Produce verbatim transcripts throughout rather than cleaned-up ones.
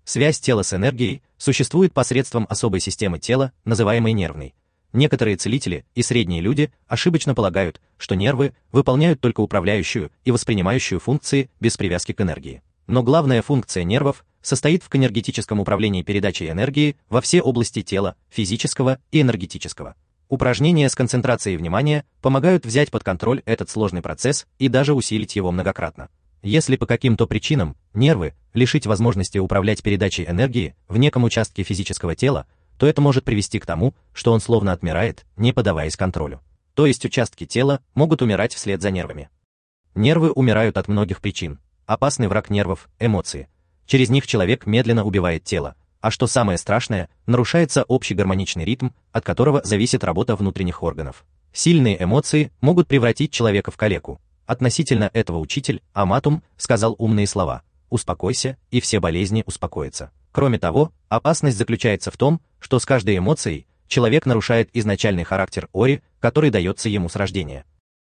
Связь тела с энергией существует посредством особой системы тела, называемой нервной. Некоторые целители и средние люди ошибочно полагают, что нервы выполняют только управляющую и воспринимающую функции без привязки к энергии. Но главная функция нервов состоит в энергетическом управлении передачей энергии во все области тела, физического и энергетического. Упражнения с концентрацией внимания помогают взять под контроль этот сложный процесс и даже усилить его многократно. Если по каким-то причинам нервы лишить возможности управлять передачей энергии в неком участке физического тела, то это может привести к тому, что он словно отмирает, не поддаваясь контролю. То есть участки тела могут умирать вслед за нервами. Нервы умирают от многих причин. Опасный враг нервов – эмоции. Через них человек медленно убивает тело. А что самое страшное, нарушается общий гармоничный ритм, от которого зависит работа внутренних органов. Сильные эмоции могут превратить человека в калеку. Относительно этого учитель Аматум сказал умные слова: «Успокойся, и все болезни успокоятся». Кроме того, опасность заключается в том, что с каждой эмоцией человек нарушает изначальный характер ори, который дается ему с рождения.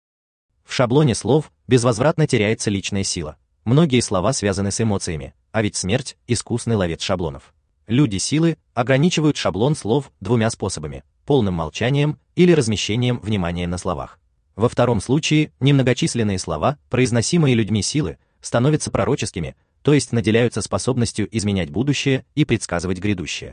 В шаблоне слов безвозвратно теряется личная сила. Многие слова связаны с эмоциями, а ведь смерть – искусный ловец шаблонов. Люди силы ограничивают шаблон слов двумя способами – полным молчанием или размещением внимания на словах. Во втором случае немногочисленные слова, произносимые людьми силы, становятся пророческими, то есть наделяются способностью изменять будущее и предсказывать грядущее.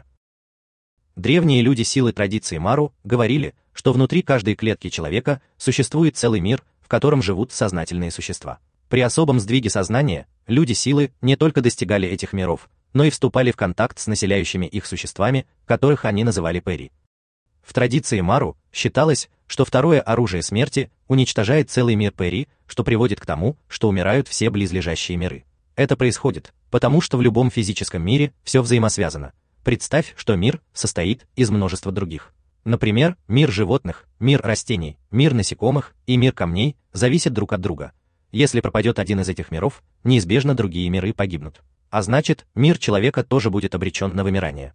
Древние люди силы традиции Мару говорили, что внутри каждой клетки человека существует целый мир, в котором живут сознательные существа. При особом сдвиге сознания люди силы не только достигали этих миров, но и вступали в контакт с населяющими их существами, которых они называли Пери. В традиции Мару считалось, что второе оружие смерти уничтожает целый мир Пери, что приводит к тому, что умирают все близлежащие миры. Это происходит, потому что в любом физическом мире все взаимосвязано. Представь, что мир состоит из множества других. Например, мир животных, мир растений, мир насекомых и мир камней зависят друг от друга. Если пропадет один из этих миров, неизбежно другие миры погибнут. А значит, мир человека тоже будет обречен на вымирание.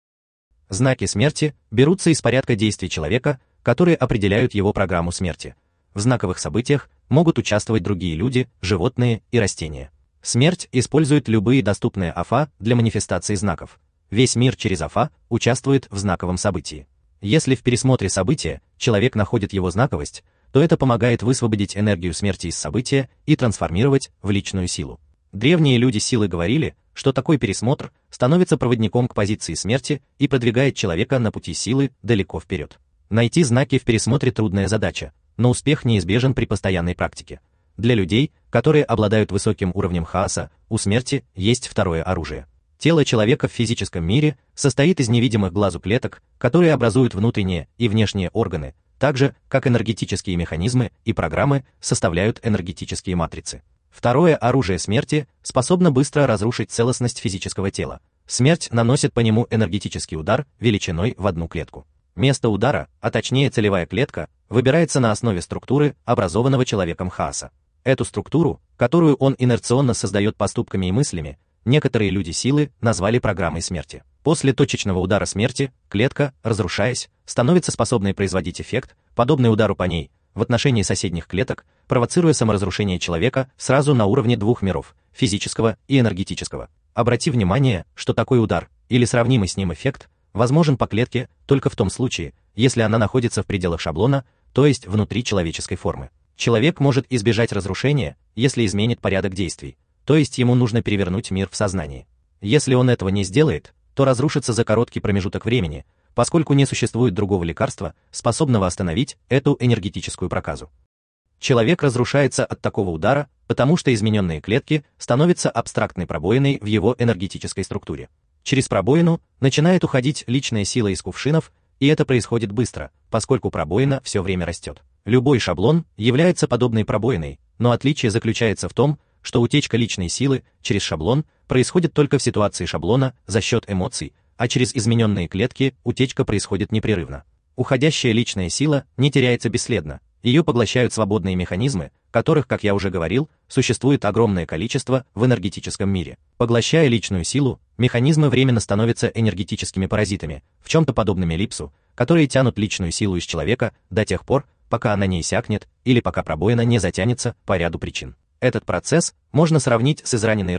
Знаки смерти берутся из порядка действий человека, которые определяют его программу смерти. В знаковых событиях могут участвовать другие люди, животные и растения. Смерть использует любые доступные АФА для манифестации знаков. Весь мир через АФА участвует в знаковом событии. Если в пересмотре события человек находит его знаковость, то это помогает высвободить энергию смерти из события и трансформировать в личную силу. Древние люди силы говорили, что такой пересмотр становится проводником к позиции смерти и продвигает человека на пути силы далеко вперед. Найти знаки в пересмотре трудная задача, но успех неизбежен при постоянной практике. Для людей, которые обладают высоким уровнем хаоса, у смерти есть второе оружие. Тело человека в физическом мире состоит из невидимых глазу клеток, которые образуют внутренние и внешние органы, так же, как энергетические механизмы и программы составляют энергетические матрицы. Второе оружие смерти способно быстро разрушить целостность физического тела. Смерть наносит по нему энергетический удар величиной в одну клетку. Место удара, а точнее целевая клетка, выбирается на основе структуры, образованного человеком хаоса. Эту структуру, которую он инерционно создает поступками и мыслями, некоторые люди силы назвали программой смерти. После точечного удара смерти, клетка, разрушаясь, становится способной производить эффект, подобный удару по ней, в отношении соседних клеток, провоцируя саморазрушение человека сразу на уровне двух миров, физического и энергетического. Обрати внимание, что такой удар, или сравнимый с ним эффект, возможен по клетке только в том случае, если она находится в пределах шаблона, то есть внутри человеческой формы. Человек может избежать разрушения, если изменит порядок действий, то есть ему нужно перевернуть мир в сознании. Если он этого не сделает, то разрушится за короткий промежуток времени, поскольку не существует другого лекарства, способного остановить эту энергетическую проказу. Человек разрушается от такого удара, потому что измененные клетки становятся абстрактной пробоиной в его энергетической структуре. Через пробоину начинает уходить личная сила из кувшинов, и это происходит быстро, поскольку пробоина все время растет. Любой шаблон является подобной пробоиной, но отличие заключается в том, что утечка личной силы через шаблон происходит только в ситуации шаблона за счет эмоций, а через измененные клетки утечка происходит непрерывно. Уходящая личная сила не теряется бесследно, ее поглощают свободные механизмы, которых, как я уже говорил, существует огромное количество в энергетическом мире. Поглощая личную силу, механизмы временно становятся энергетическими паразитами, в чем-то подобными липсу, которые тянут личную силу из человека до тех пор, пока она не иссякнет или пока пробоина не затянется по ряду причин. Этот процесс можно сравнить с израненной рыбой,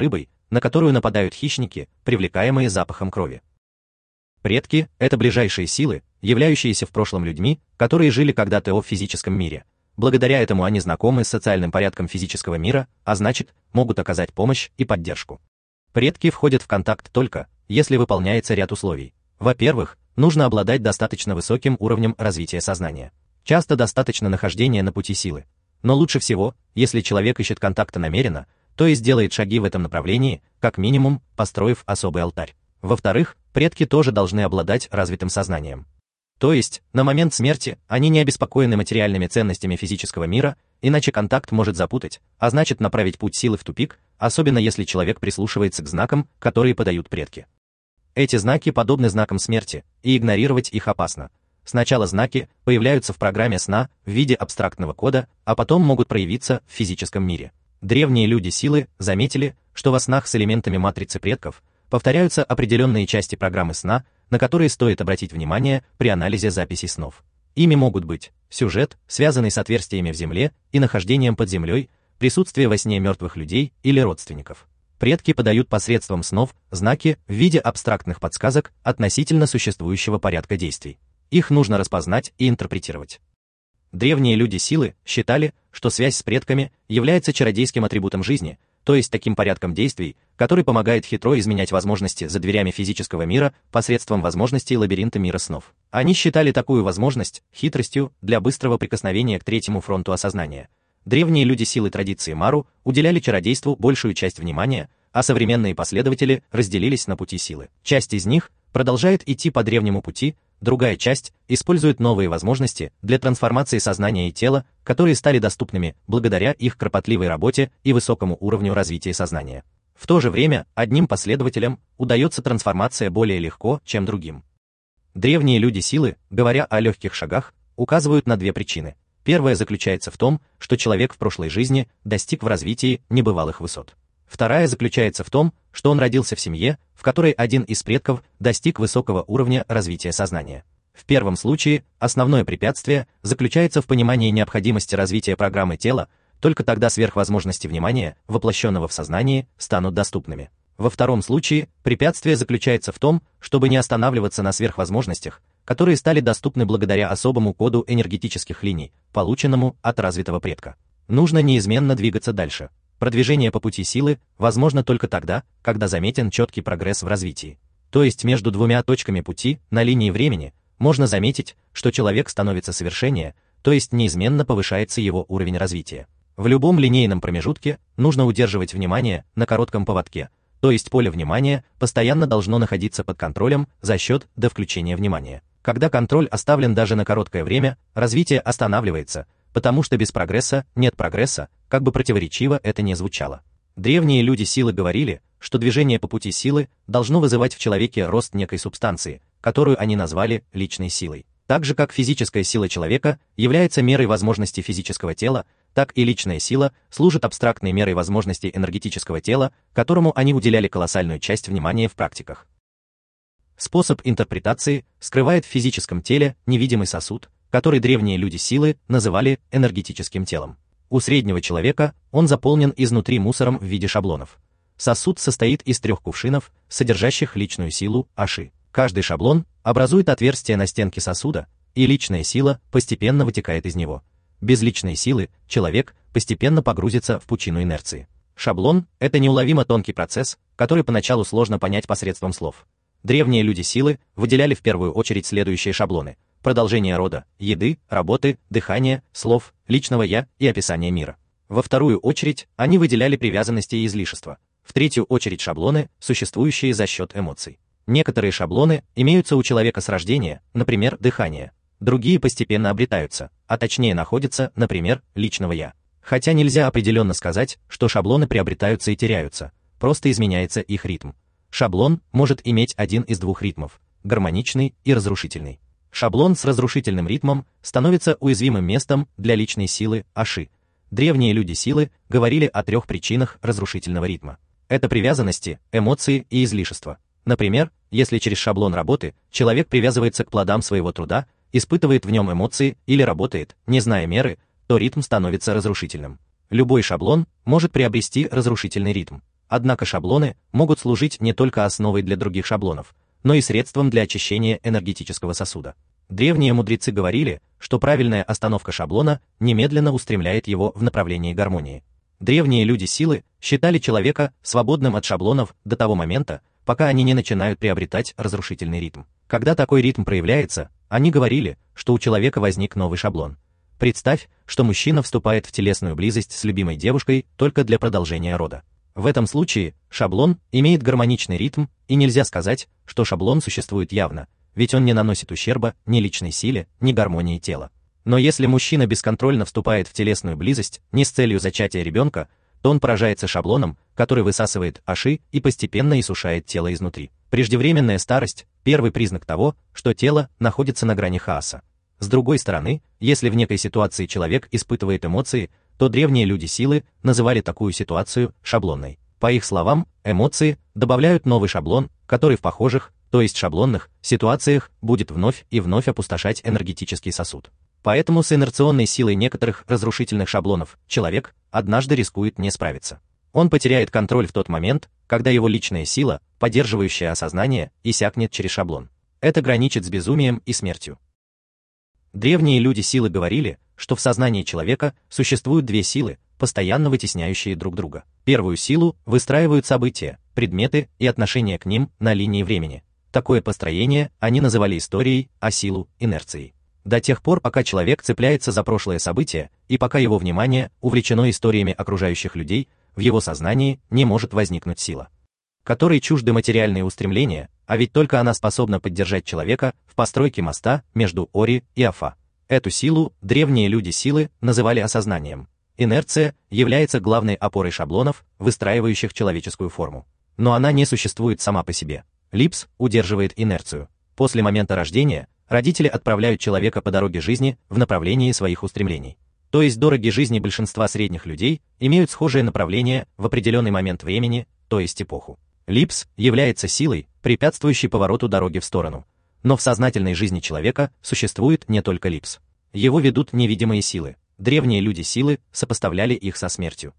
на которую нападают хищники, привлекаемые запахом крови. Предки – это ближайшие силы, являющиеся в прошлом людьми, которые жили когда-то в физическом мире. Благодаря этому они знакомы с социальным порядком физического мира, а значит, могут оказать помощь и поддержку. Предки входят в контакт только, если выполняется ряд условий. Во-первых, нужно обладать достаточно высоким уровнем развития сознания. Часто достаточно нахождения на пути силы. Но лучше всего, если человек ищет контакта намеренно, то есть делает шаги в этом направлении, как минимум, построив особый алтарь. Во-вторых, предки тоже должны обладать развитым сознанием. То есть, на момент смерти они не обеспокоены материальными ценностями физического мира, иначе контакт может запутать, а значит направить путь силы в тупик, особенно если человек прислушивается к знакам, которые подают предки. Эти знаки подобны знакам смерти, и игнорировать их опасно. Сначала знаки появляются в программе сна в виде абстрактного кода, а потом могут проявиться в физическом мире. Древние люди силы заметили, что во снах с элементами матрицы предков повторяются определенные части программы сна, на которые стоит обратить внимание при анализе записей снов. Ими могут быть сюжет, связанный с отверстиями в земле и нахождением под землей, присутствие во сне мертвых людей или родственников. Предки подают посредством снов знаки в виде абстрактных подсказок относительно существующего порядка действий. Их нужно распознать и интерпретировать. Древние люди силы считали, что связь с предками является чародейским атрибутом жизни, то есть таким порядком действий, который помогает хитро изменять возможности за дверями физического мира посредством возможностей лабиринта мира снов. Они считали такую возможность хитростью для быстрого прикосновения к третьему фронту осознания. Древние люди силы традиции Мару уделяли чародейству большую часть внимания, а современные последователи разделились на пути силы. Часть из них продолжает идти по древнему пути, другая часть использует новые возможности для трансформации сознания и тела, которые стали доступными благодаря их кропотливой работе и высокому уровню развития сознания. В то же время одним последователям удается трансформация более легко, чем другим. Древние люди силы, говоря о легких шагах, указывают на две причины. Первая заключается в том, что человек в прошлой жизни достиг в развитии небывалых высот. Вторая заключается в том, что он родился в семье, в которой один из предков достиг высокого уровня развития сознания. В первом случае основное препятствие заключается в понимании необходимости развития программы тела, только тогда сверхвозможности внимания, воплощенного в сознании, станут доступными. Во втором случае препятствие заключается в том, чтобы не останавливаться на сверхвозможностях, которые стали доступны благодаря особому коду энергетических линий, полученному от развитого предка. Нужно неизменно двигаться дальше. Продвижение по пути силы возможно только тогда, когда заметен четкий прогресс в развитии. То есть между двумя точками пути на линии времени можно заметить, что человек становится совершеннее, то есть неизменно повышается его уровень развития. В любом линейном промежутке нужно удерживать внимание на коротком поводке, то есть поле внимания постоянно должно находиться под контролем за счет до включения внимания. Когда контроль оставлен даже на короткое время, развитие останавливается, потому что без прогресса нет прогресса, как бы противоречиво это ни звучало. Древние люди силы говорили, что движение по пути силы должно вызывать в человеке рост некой субстанции, которую они назвали личной силой. Так же как физическая сила человека является мерой возможностей физического тела, так и личная сила служит абстрактной мерой возможностей энергетического тела, которому они уделяли колоссальную часть внимания в практиках. Способ интерпретации скрывает в физическом теле невидимый сосуд, который древние люди силы называли энергетическим телом. У среднего человека он заполнен изнутри мусором в виде шаблонов. Сосуд состоит из трех кувшинов, содержащих личную силу Аши. Каждый шаблон образует отверстие на стенке сосуда, и личная сила постепенно вытекает из него. Без личной силы человек постепенно погрузится в пучину инерции. Шаблон – это неуловимо тонкий процесс, который поначалу сложно понять посредством слов. Древние люди силы выделяли в первую очередь следующие шаблоны: продолжение рода, еды, работы, дыхания, слов, личного «я» и описания мира. Во вторую очередь они выделяли привязанности и излишества. В третью очередь шаблоны, существующие за счет эмоций. Некоторые шаблоны имеются у человека с рождения, например, дыхание. Другие постепенно обретаются, а точнее находятся, например, личного «я». Хотя нельзя определенно сказать, что шаблоны приобретаются и теряются, просто изменяется их ритм. Шаблон может иметь один из двух ритмов – гармоничный и разрушительный. Шаблон с разрушительным ритмом становится уязвимым местом для личной силы Аши. Древние люди силы говорили о трех причинах разрушительного ритма. Это привязанности, эмоции и излишества. Например, если через шаблон работы человек привязывается к плодам своего труда, испытывает в нем эмоции или работает, не зная меры, то ритм становится разрушительным. Любой шаблон может приобрести разрушительный ритм. Однако шаблоны могут служить не только основой для других шаблонов, но и средством для очищения энергетического сосуда. Древние мудрецы говорили, что правильная остановка шаблона немедленно устремляет его в направлении гармонии. Древние люди силы считали человека свободным от шаблонов до того момента, пока они не начинают приобретать разрушительный ритм. Когда такой ритм проявляется, они говорили, что у человека возник новый шаблон. Представь, что мужчина вступает в телесную близость с любимой девушкой только для продолжения рода. В этом случае шаблон имеет гармоничный ритм, и нельзя сказать, что шаблон существует явно, ведь он не наносит ущерба ни личной силе, ни гармонии тела. Но если мужчина бесконтрольно вступает в телесную близость не с целью зачатия ребенка, то он поражается шаблоном, который высасывает аши и постепенно иссушает тело изнутри. Преждевременная старость – первый признак того, что тело находится на грани хаоса. С другой стороны, если в некой ситуации человек испытывает эмоции, то древние люди силы называли такую ситуацию шаблонной. По их словам, эмоции добавляют новый шаблон, который в похожих, то есть шаблонных, ситуациях будет вновь и вновь опустошать энергетический сосуд. Поэтому с инерционной силой некоторых разрушительных шаблонов человек однажды рискует не справиться. Он потеряет контроль в тот момент, когда его личная сила, поддерживающая осознание, иссякнет через шаблон. Это граничит с безумием и смертью. Древние люди силы говорили, что в сознании человека существуют две силы, постоянно вытесняющие друг друга. Первую силу выстраивают события, предметы и отношения к ним на линии времени. Такое построение они называли историей, а силу – инерцией. До тех пор, пока человек цепляется за прошлое событие, и пока его внимание увлечено историями окружающих людей, в его сознании не может возникнуть сила, которой чужды материальные устремления, а ведь только она способна поддержать человека в постройке моста между Ори и Афа. Эту силу древние люди силы называли осознанием. Инерция является главной опорой шаблонов, выстраивающих человеческую форму. Но она не существует сама по себе. Липс удерживает инерцию. После момента рождения родители отправляют человека по дороге жизни в направлении своих устремлений. То есть дороги жизни большинства средних людей имеют схожее направление в определенный момент времени, то есть эпоху. Липс является силой, препятствующей повороту дороги в сторону. Но в сознательной жизни человека существует не только липс. Его ведут невидимые силы. Древние люди силы сопоставляли их со смертью.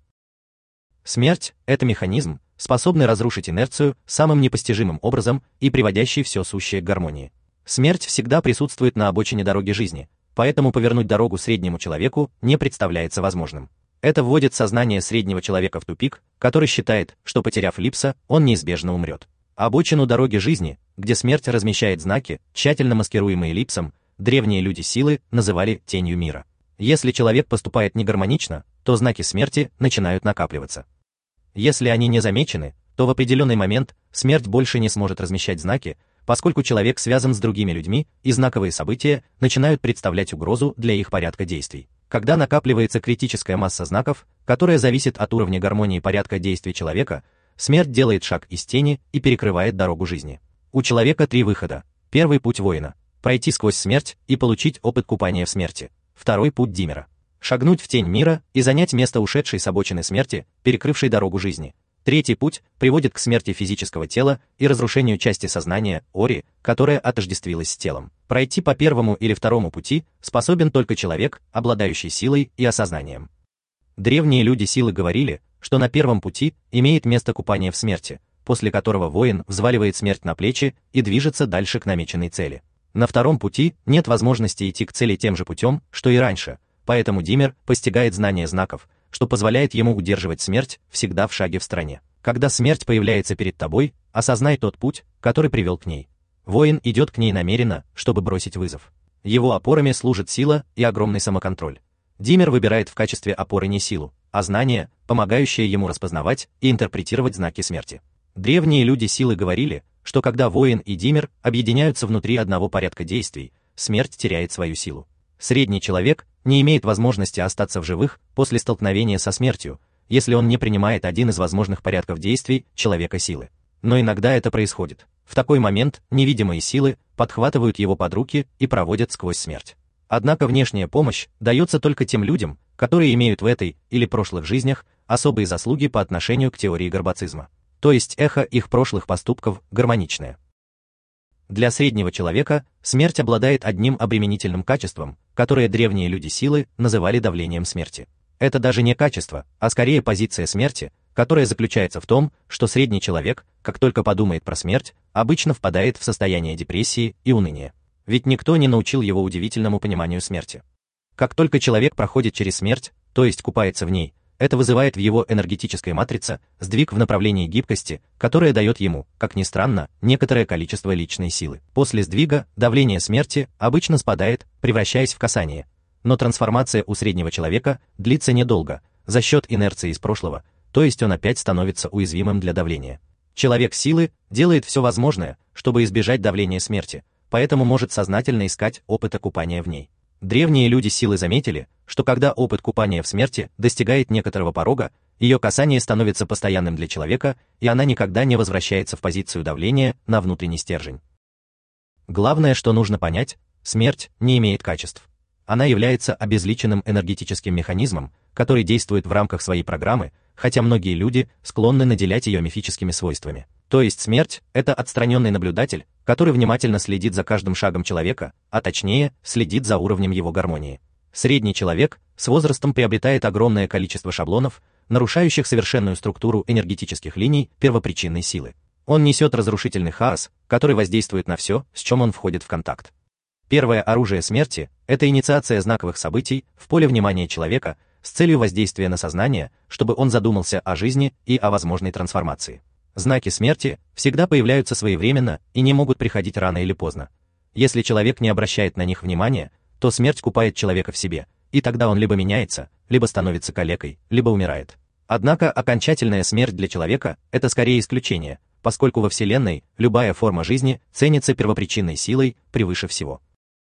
Смерть – это механизм, способный разрушить инерцию самым непостижимым образом и приводящий все сущее к гармонии. Смерть всегда присутствует на обочине дороги жизни, поэтому повернуть дорогу среднему человеку не представляется возможным. Это вводит сознание среднего человека в тупик, который считает, что потеряв липса, он неизбежно умрет. Обочину дороги жизни, где смерть размещает знаки, тщательно маскируемые липсом, древние люди силы называли тенью мира. Если человек поступает негармонично, то знаки смерти начинают накапливаться. Если они не замечены, то в определенный момент смерть больше не сможет размещать знаки, поскольку человек связан с другими людьми, и знаковые события начинают представлять угрозу для их порядка действий. Когда накапливается критическая масса знаков, которая зависит от уровня гармонии порядка действий человека, смерть делает шаг из тени и перекрывает дорогу жизни. У человека три выхода. Первый путь воина – пройти сквозь смерть и получить опыт купания в смерти. Второй путь Димера – шагнуть в тень мира и занять место ушедшей с обочины смерти, перекрывшей дорогу жизни. Третий путь приводит к смерти физического тела и разрушению части сознания, Ори, которая отождествилась с телом. Пройти по первому или второму пути способен только человек, обладающий силой и осознанием. Древние люди силы говорили, что на первом пути имеет место купание в смерти, после которого воин взваливает смерть на плечи и движется дальше к намеченной цели. На втором пути нет возможности идти к цели тем же путем, что и раньше, поэтому Димер постигает знание знаков, что позволяет ему удерживать смерть всегда в шаге в стороне. Когда смерть появляется перед тобой, осознай тот путь, который привел к ней. Воин идет к ней намеренно, чтобы бросить вызов. Его опорами служит сила и огромный самоконтроль. Димер выбирает в качестве опоры не силу, а знание, помогающее ему распознавать и интерпретировать знаки смерти. Древние люди силы говорили, что когда воин и Димер объединяются внутри одного порядка действий, смерть теряет свою силу. Средний человек не имеет возможности остаться в живых после столкновения со смертью, если он не принимает один из возможных порядков действий человека силы. Но иногда это происходит. В такой момент невидимые силы подхватывают его под руки и проводят сквозь смерть. Однако внешняя помощь дается только тем людям, которые имеют в этой или прошлых жизнях особые заслуги по отношению к теории горбацизма. То есть эхо их прошлых поступков гармоничное. Для среднего человека смерть обладает одним обременительным качеством, которое древние люди силы называли давлением смерти. Это даже не качество, а скорее позиция смерти, которая заключается в том, что средний человек, как только подумает про смерть, обычно впадает в состояние депрессии и уныния. Ведь никто не научил его удивительному пониманию смерти. Как только человек проходит через смерть, то есть купается в ней, это вызывает в его энергетической матрице сдвиг в направлении гибкости, которая дает ему, как ни странно, некоторое количество личной силы. После сдвига давление смерти обычно спадает, превращаясь в касание. Но трансформация у среднего человека длится недолго, за счет инерции из прошлого, то есть он опять становится уязвимым для давления. Человек силы делает все возможное, чтобы избежать давления смерти, поэтому может сознательно искать опыта купания в ней. Древние люди силы заметили, что когда опыт купания в смерти достигает некоторого порога, ее касание становится постоянным для человека, и она никогда не возвращается в позицию давления на внутренний стержень. Главное, что нужно понять, смерть не имеет качеств. Она является обезличенным энергетическим механизмом, который действует в рамках своей программы, хотя многие люди склонны наделять ее мифическими свойствами. То есть смерть – это отстраненный наблюдатель, который внимательно следит за каждым шагом человека, а точнее, следит за уровнем его гармонии. Средний человек с возрастом приобретает огромное количество шаблонов, нарушающих совершенную структуру энергетических линий первопричинной силы. Он несет разрушительный хаос, который воздействует на все, с чем он входит в контакт. Первое оружие смерти – это инициация знаковых событий в поле внимания человека с целью воздействия на сознание, чтобы он задумался о жизни и о возможной трансформации. Знаки смерти всегда появляются своевременно и не могут приходить рано или поздно. Если человек не обращает на них внимания, то смерть купает человека в себе, и тогда он либо меняется, либо становится калекой, либо умирает. Однако окончательная смерть для человека – это скорее исключение, поскольку во Вселенной любая форма жизни ценится первопричинной силой превыше всего.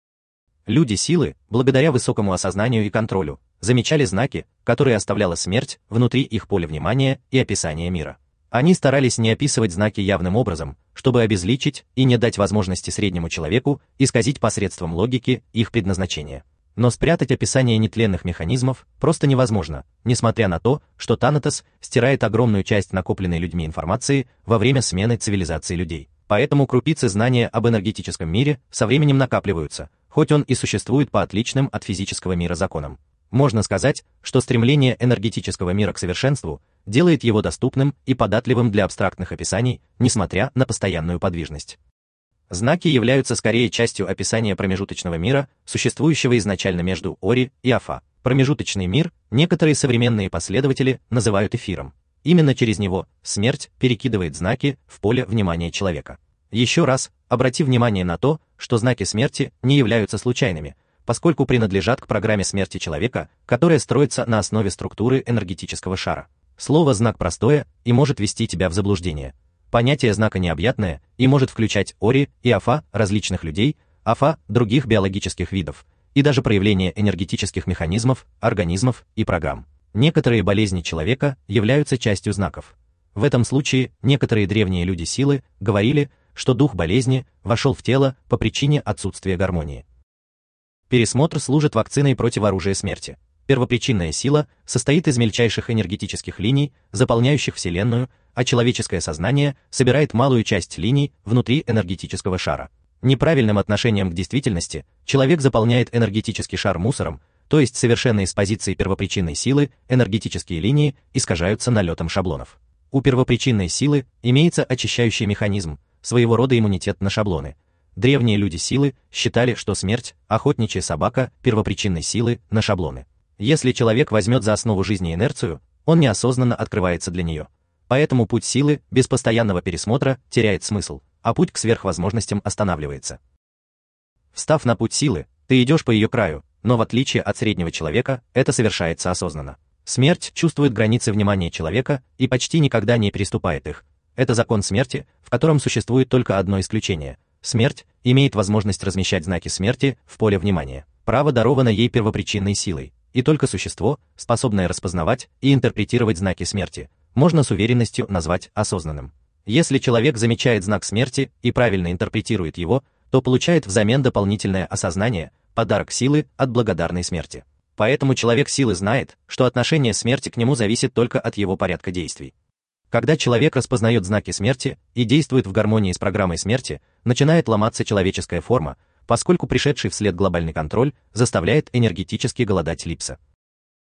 Люди силы, благодаря высокому осознанию и контролю, замечали знаки, которые оставляла смерть внутри их поля внимания и описания мира. Они старались не описывать знаки явным образом, чтобы обезличить и не дать возможности среднему человеку исказить посредством логики их предназначение. Но спрятать описание нетленных механизмов просто невозможно, несмотря на то, что Танатос стирает огромную часть накопленной людьми информации во время смены цивилизации людей. Поэтому крупицы знания об энергетическом мире со временем накапливаются, хоть он и существует по отличным от физического мира законам. Можно сказать, что стремление энергетического мира к совершенству делает его доступным и податливым для абстрактных описаний, несмотря на постоянную подвижность. Знаки являются скорее частью описания промежуточного мира, существующего изначально между Ори и Афа. Промежуточный мир некоторые современные последователи называют эфиром. Именно через него смерть перекидывает знаки в поле внимания человека. Еще раз, обрати внимание на то, что знаки смерти не являются случайными, поскольку принадлежат к программе смерти человека, которая строится на основе структуры энергетического шара. Слово «знак» простое и может ввести тебя в заблуждение. Понятие знака необъятное и может включать Ори и Афа различных людей, Афа других биологических видов, и даже проявление энергетических механизмов, организмов и программ. Некоторые болезни человека являются частью знаков. В этом случае некоторые древние люди силы говорили, что дух болезни вошел в тело по причине отсутствия гармонии. Пересмотр служит вакциной против оружия смерти. Первопричинная сила состоит из мельчайших энергетических линий, заполняющих Вселенную, а человеческое сознание собирает малую часть линий внутри энергетического шара. Неправильным отношением к действительности человек заполняет энергетический шар мусором, то есть совершенно с позиции первопричинной силы энергетические линии искажаются налетом шаблонов. У первопричинной силы имеется очищающий механизм, своего рода иммунитет на шаблоны. Древние люди силы считали, что смерть – охотничья собака первопричинной силы на шаблоны. Если человек возьмет за основу жизни инерцию, он неосознанно открывается для нее. Поэтому путь силы без постоянного пересмотра теряет смысл, а путь к сверхвозможностям останавливается. Встав на путь силы, ты идешь по ее краю, но в отличие от среднего человека, это совершается осознанно. Смерть чувствует границы внимания человека и почти никогда не переступает их. Это закон смерти, в котором существует только одно исключение. Смерть имеет возможность размещать знаки смерти в поле внимания. Право даровано ей первопричинной силой, и только существо, способное распознавать и интерпретировать знаки смерти, можно с уверенностью назвать осознанным. Если человек замечает знак смерти и правильно интерпретирует его, то получает взамен дополнительное осознание, подарок силы от благодарной смерти. Поэтому человек силы знает, что отношение смерти к нему зависит только от его порядка действий. Когда человек распознает знаки смерти и действует в гармонии с программой смерти, начинает ломаться человеческая форма, поскольку пришедший вслед глобальный контроль заставляет энергетически голодать Липса.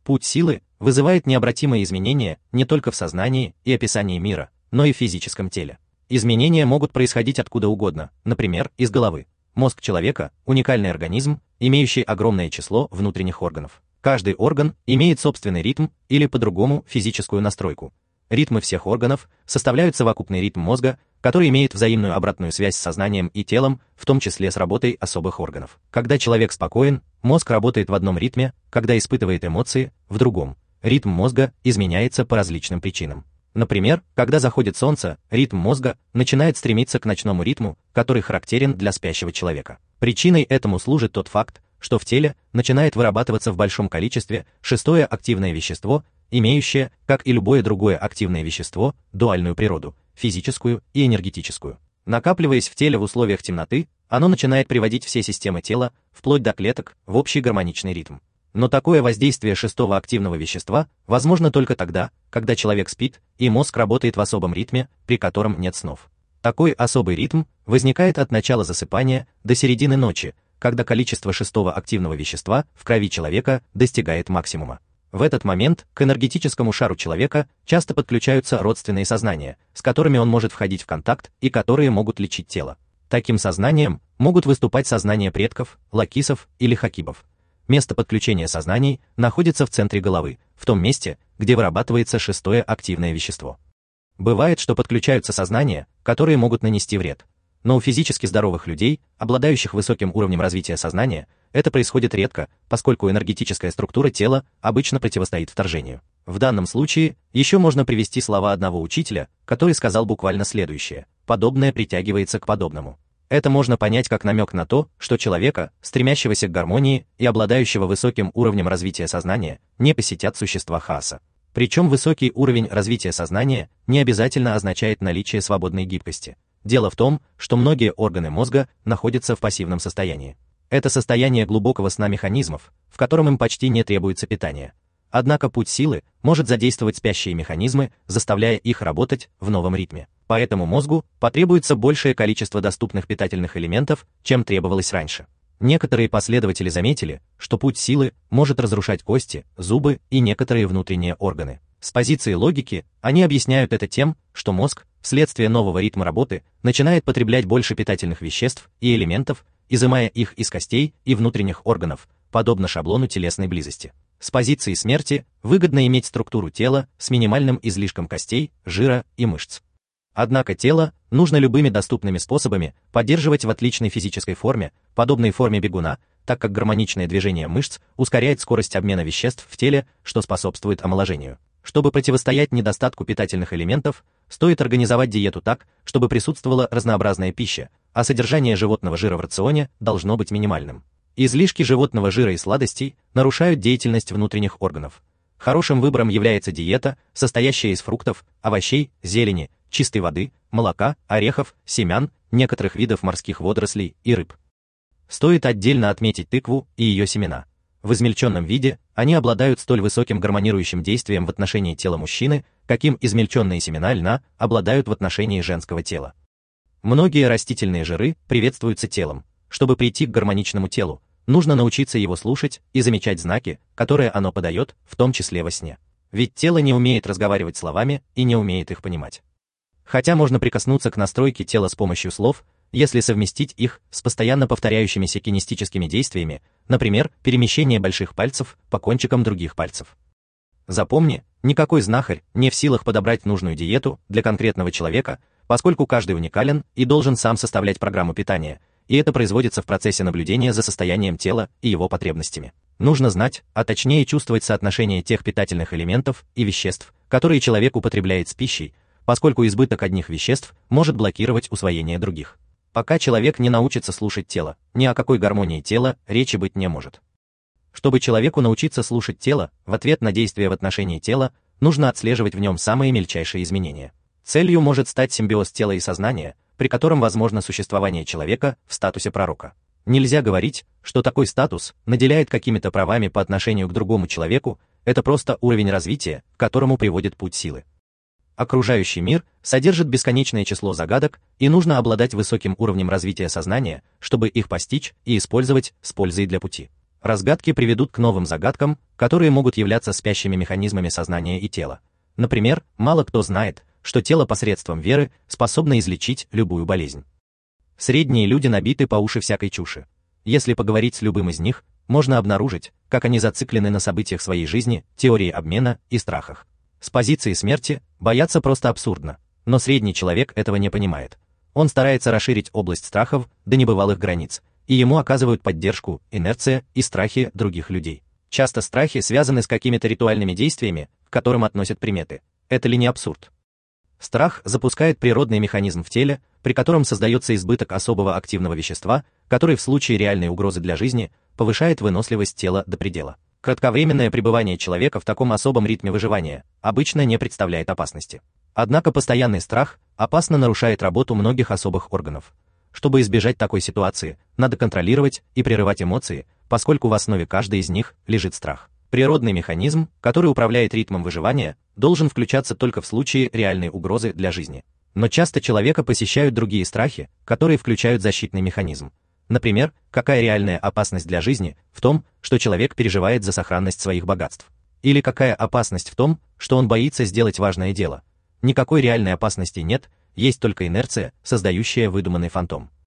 Путь силы вызывает необратимые изменения не только в сознании и описании мира, но и в физическом теле. Изменения могут происходить откуда угодно, например, из головы. Мозг человека – уникальный организм, имеющий огромное число внутренних органов. Каждый орган имеет собственный ритм или, по-другому, физическую настройку. Ритмы всех органов составляют совокупный ритм мозга, который имеет взаимную обратную связь с сознанием и телом, в том числе с работой особых органов. Когда человек спокоен, мозг работает в одном ритме, когда испытывает эмоции – в другом. Ритм мозга изменяется по различным причинам. Например, когда заходит солнце, ритм мозга начинает стремиться к ночному ритму, который характерен для спящего человека. Причиной этому служит тот факт, что в теле начинает вырабатываться в большом количестве шестое активное вещество, имеющее, как и любое другое активное вещество, дуальную природу – физическую и энергетическую. Накапливаясь в теле в условиях темноты, оно начинает приводить все системы тела, вплоть до клеток, в общий гармоничный ритм. Но такое воздействие шестого активного вещества возможно только тогда, когда человек спит, и мозг работает в особом ритме, при котором нет снов. Такой особый ритм возникает от начала засыпания до середины ночи, когда количество шестого активного вещества в крови человека достигает максимума. В этот момент к энергетическому шару человека часто подключаются родственные сознания, с которыми он может входить в контакт и которые могут лечить тело. Таким сознанием могут выступать сознания предков, лакисов или хакибов. Место подключения сознаний находится в центре головы, в том месте, где вырабатывается шестое активное вещество. Бывает, что подключаются сознания, которые могут нанести вред. Но у физически здоровых людей, обладающих высоким уровнем развития сознания, это происходит редко, поскольку энергетическая структура тела обычно противостоит вторжению. В данном случае еще можно привести слова одного учителя, который сказал буквально следующее: «Подобное притягивается к подобному». Это можно понять как намек на то, что человека, стремящегося к гармонии и обладающего высоким уровнем развития сознания, не посетят существа хаоса. Причем высокий уровень развития сознания не обязательно означает наличие свободной гибкости. Дело в том, что многие органы мозга находятся в пассивном состоянии. Это состояние глубокого сна механизмов, в котором им почти не требуется питание. Однако путь силы может задействовать спящие механизмы, заставляя их работать в новом ритме. Поэтому мозгу потребуется большее количество доступных питательных элементов, чем требовалось раньше. Некоторые последователи заметили, что путь силы может разрушать кости, зубы и некоторые внутренние органы. С позиции логики они объясняют это тем, что мозг, вследствие нового ритма работы, начинает потреблять больше питательных веществ и элементов, изымая их из костей и внутренних органов, подобно шаблону телесной близости. С позиции смерти выгодно иметь структуру тела с минимальным излишком костей, жира и мышц. Однако тело нужно любыми доступными способами поддерживать в отличной физической форме, подобной форме бегуна, так как гармоничное движение мышц ускоряет скорость обмена веществ в теле, что способствует омоложению. Чтобы противостоять недостатку питательных элементов, стоит организовать диету так, чтобы присутствовала разнообразная пища, а содержание животного жира в рационе должно быть минимальным. Излишки животного жира и сладостей нарушают деятельность внутренних органов. Хорошим выбором является диета, состоящая из фруктов, овощей, зелени, чистой воды, молока, орехов, семян, некоторых видов морских водорослей и рыб. Стоит отдельно отметить тыкву и ее семена. В измельченном виде они обладают столь высоким гармонирующим действием в отношении тела мужчины, каким измельченные семена льна обладают в отношении женского тела. Многие растительные жиры приветствуются телом. Чтобы прийти к гармоничному телу, нужно научиться его слушать и замечать знаки, которые оно подает, в том числе во сне. Ведь тело не умеет разговаривать словами и не умеет их понимать. Хотя можно прикоснуться к настройке тела с помощью слов, если совместить их с постоянно повторяющимися кинестическими действиями, например, перемещение больших пальцев по кончикам других пальцев. Запомни, никакой знахарь не в силах подобрать нужную диету для конкретного человека, поскольку каждый уникален и должен сам составлять программу питания, и это производится в процессе наблюдения за состоянием тела и его потребностями. Нужно знать, а точнее чувствовать соотношение тех питательных элементов и веществ, которые человек употребляет с пищей, поскольку избыток одних веществ может блокировать усвоение других. Пока человек не научится слушать тело, ни о какой гармонии тела речи быть не может. Чтобы человеку научиться слушать тело, в ответ на действия в отношении тела, нужно отслеживать в нем самые мельчайшие изменения. Целью может стать симбиоз тела и сознания, при котором возможно существование человека в статусе пророка. Нельзя говорить, что такой статус наделяет какими-то правами по отношению к другому человеку, это просто уровень развития, к которому приводит путь силы. Окружающий мир содержит бесконечное число загадок, и нужно обладать высоким уровнем развития сознания, чтобы их постичь и использовать с пользой для пути. Разгадки приведут к новым загадкам, которые могут являться спящими механизмами сознания и тела. Например, мало кто знает, что тело посредством веры способно излечить любую болезнь. Средние люди набиты по уши всякой чуши. Если поговорить с любым из них, можно обнаружить, как они зациклены на событиях своей жизни, теории обмена и страхах. С позиции смерти бояться просто абсурдно, но средний человек этого не понимает. Он старается расширить область страхов до небывалых границ, и ему оказывают поддержку инерция и страхи других людей. Часто страхи связаны с какими-то ритуальными действиями, к которым относят приметы. Это ли не абсурд? Страх запускает природный механизм в теле, при котором создается избыток особого активного вещества, который в случае реальной угрозы для жизни повышает выносливость тела до предела. Кратковременное пребывание человека в таком особом ритме выживания обычно не представляет опасности. Однако постоянный страх опасно нарушает работу многих особых органов. Чтобы избежать такой ситуации, надо контролировать и прерывать эмоции, поскольку в основе каждой из них лежит страх. Природный механизм, который управляет ритмом выживания, должен включаться только в случае реальной угрозы для жизни. Но часто человека посещают другие страхи, которые включают защитный механизм. Например, какая реальная опасность для жизни в том, что человек переживает за сохранность своих богатств? Или какая опасность в том, что он боится сделать важное дело? Никакой реальной опасности нет, есть только инерция, создающая выдуманный фантом.